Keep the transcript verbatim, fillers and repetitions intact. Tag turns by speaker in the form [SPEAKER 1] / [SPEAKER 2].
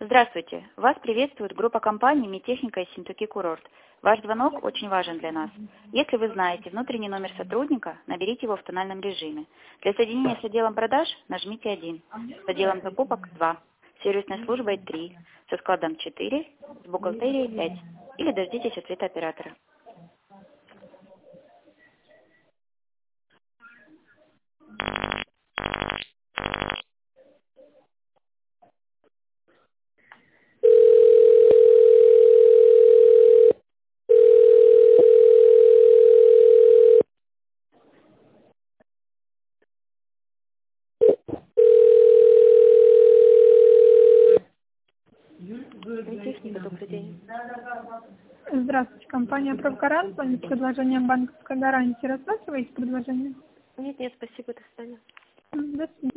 [SPEAKER 1] Здравствуйте. Вас приветствует группа компаний «Медтехника» и «Синтуки Курорт». Ваш звонок очень важен для нас. Если вы знаете внутренний номер сотрудника, наберите его в тональном режиме. Для соединения с отделом продаж нажмите один, с отделом закупок два, с сервисной службой три, со складом четыре, с бухгалтерией пять. Или дождитесь ответа оператора.
[SPEAKER 2] Медтехника, добрый день.
[SPEAKER 3] Здравствуйте, компания «Профгарант». Звонит с предложением банковской гарантии. Рассматриваете предложение?
[SPEAKER 2] Нет, нет, спасибо, до свидания.
[SPEAKER 3] М, До свидания.